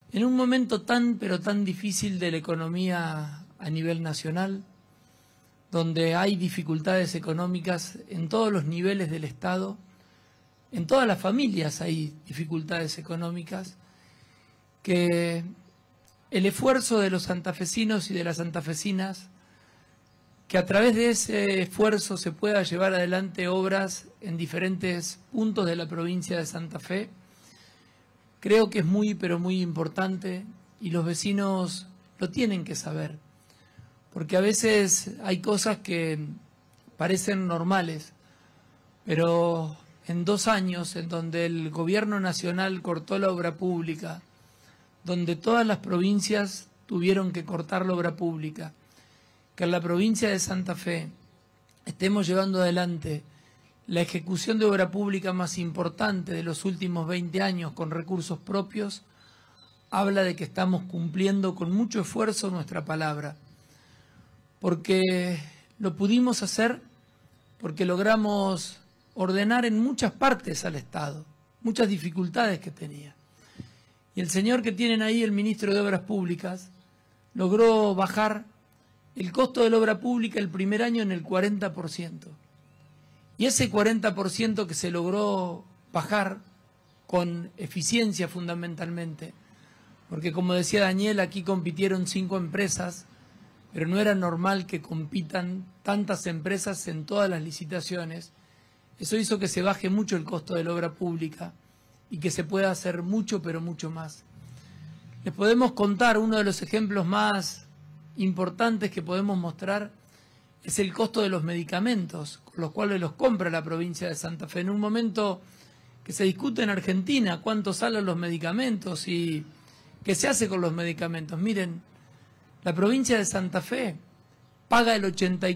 En un momento tan, pero tan difícil de la economía a nivel nacional, donde hay dificultades económicas en todos los niveles del Estado, en todas las familias hay dificultades económicas, que el esfuerzo de los santafesinos y de las santafesinas, que a través de ese esfuerzo se pueda llevar adelante obras en diferentes puntos de la provincia de Santa Fe, creo que es muy, pero muy importante y los vecinos lo tienen que saber, porque a veces hay cosas que parecen normales, pero en 2 años en donde el gobierno nacional cortó la obra pública, donde todas las provincias tuvieron que cortar la obra pública, que en la provincia de Santa Fe estemos llevando adelante la ejecución de obra pública más importante de los últimos 20 años con recursos propios, habla de que estamos cumpliendo con mucho esfuerzo nuestra palabra, porque lo pudimos hacer porque logramos ordenar en muchas partes al Estado, muchas dificultades que tenía. Y el señor que tienen ahí, el ministro de Obras Públicas, logró bajar el costo de la obra pública el primer año en el 40%. Y ese 40% que se logró bajar con eficiencia fundamentalmente, porque como decía Daniel, aquí compitieron 5 empresas, pero no era normal que compitan tantas empresas en todas las licitaciones. Eso hizo que se baje mucho el costo de la obra pública y que se pueda hacer mucho, pero mucho más. Les podemos contar uno de los ejemplos más importantes que podemos mostrar es el costo de los medicamentos, con los cuales los compra la provincia de Santa Fe. En un momento que se discute en Argentina cuánto salen los medicamentos y qué se hace con los medicamentos. Miren, la provincia de Santa Fe paga el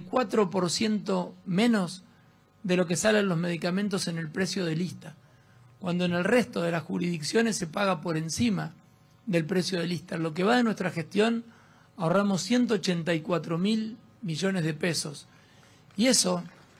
84% menos de lo que salen los medicamentos en el precio de lista, cuando en el resto de las jurisdicciones se paga por encima del precio de lista. En lo que va de nuestra gestión ahorramos 184.000 millones de pesos. Y eso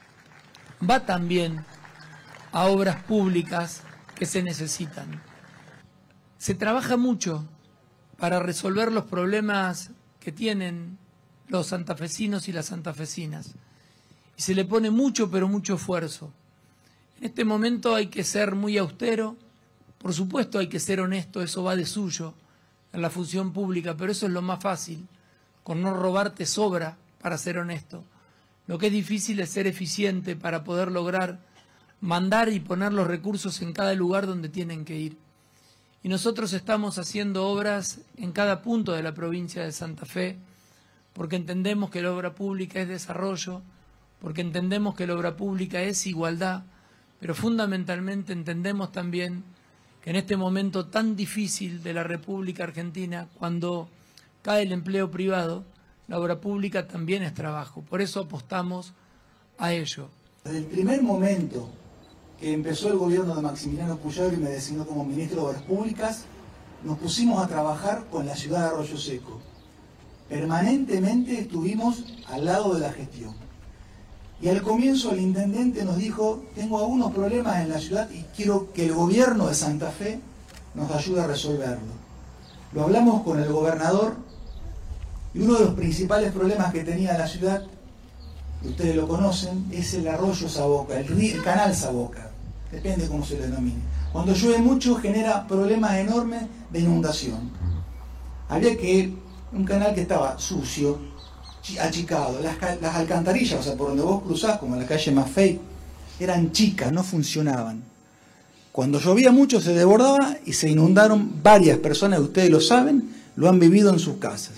va también a obras públicas que se necesitan. Se trabaja mucho para resolver los problemas que tienen los santafesinos y las santafesinas. Y se le pone mucho, pero mucho esfuerzo. En este momento hay que ser muy austero, por supuesto hay que ser honesto, eso va de suyo en la función pública, pero eso es lo más fácil, con no robar te sobra para ser honesto. Lo que es difícil es ser eficiente para poder lograr mandar y poner los recursos en cada lugar donde tienen que ir. Y nosotros estamos haciendo obras en cada punto de la provincia de Santa Fe, porque entendemos que la obra pública es desarrollo, porque entendemos que la obra pública es igualdad, pero fundamentalmente entendemos también que en este momento tan difícil de la República Argentina, cuando cae el empleo privado, la obra pública también es trabajo. Por eso apostamos a ello. Desde el primer momento que empezó el gobierno de Maximiliano Puyaro y me designó como ministro de Obras Públicas, nos pusimos a trabajar con la ciudad de Arroyo Seco. Permanentemente estuvimos al lado de la gestión. Y al comienzo el intendente nos dijo, tengo algunos problemas en la ciudad y quiero que el gobierno de Santa Fe nos ayude a resolverlo. Lo hablamos con el gobernador y uno de los principales problemas que tenía la ciudad, y ustedes lo conocen, es el arroyo Saboca, el canal Saboca, depende cómo se lo denomine. Cuando llueve mucho genera problemas enormes de inundación. Había un canal que estaba sucio, achicado, las alcantarillas, o sea, por donde vos cruzás, como la calle Maffei, eran chicas, no funcionaban. Cuando llovía mucho se desbordaba y se inundaron varias personas, ustedes lo saben, lo han vivido en sus casas.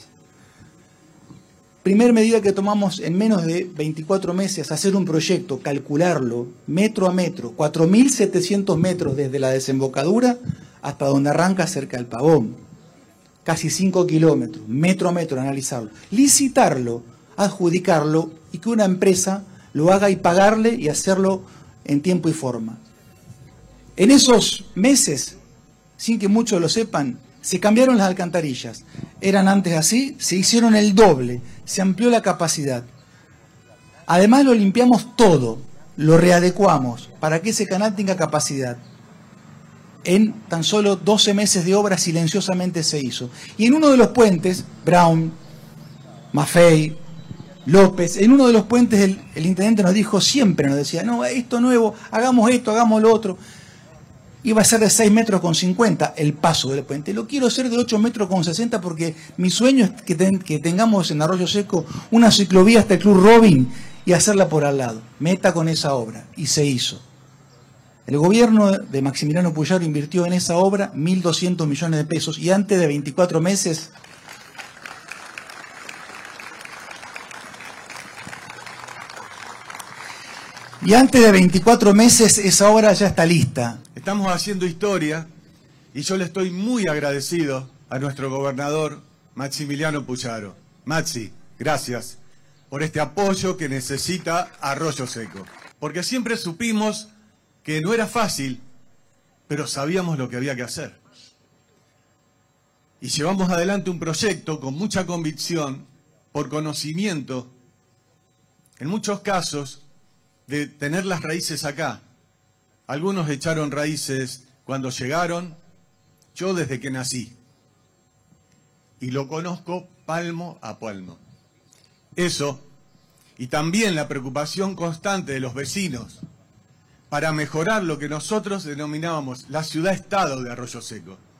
Primer medida que tomamos en menos de 24 meses, hacer un proyecto, calcularlo metro a metro, 4.700 metros desde la desembocadura hasta donde arranca cerca del Pavón. Casi 5 kilómetros, metro a metro, analizarlo. Licitarlo, adjudicarlo y que una empresa lo haga y pagarle y hacerlo en tiempo y forma. En esos meses, sin que muchos lo sepan, se cambiaron las alcantarillas. Eran antes así, se hicieron el doble, se amplió la capacidad. Además lo limpiamos todo, lo readecuamos para que ese canal tenga capacidad. en tan solo 12 meses de obra silenciosamente se hizo. Y en uno de los puentes, Brown, Maffei, López, en uno de los puentes el intendente nos dijo, siempre nos decía, no, esto nuevo, hagamos esto, hagamos lo otro. Iba a ser de 6,50 metros el paso del puente. Lo quiero hacer de 8,60 metros porque mi sueño es que tengamos en Arroyo Seco una ciclovía hasta el Club Robin y hacerla por al lado. Meta con esa obra. Y se hizo. El gobierno de Maximiliano Puyaro invirtió en esa obra 1.200 millones de pesos y antes de 24 meses... Y antes de 24 meses esa obra ya está lista. Estamos haciendo historia y yo le estoy muy agradecido a nuestro gobernador Maximiliano Puyaro. Maxi, gracias por este apoyo que necesita Arroyo Seco. Porque siempre supimos que no era fácil, pero sabíamos lo que había que hacer. Y llevamos adelante un proyecto con mucha convicción, por conocimiento, en muchos casos, de tener las raíces acá. Algunos echaron raíces cuando llegaron, yo desde que nací. Y lo conozco palmo a palmo. Eso, y también la preocupación constante de los vecinos para mejorar lo que nosotros denominábamos la ciudad-estado de Arroyo Seco.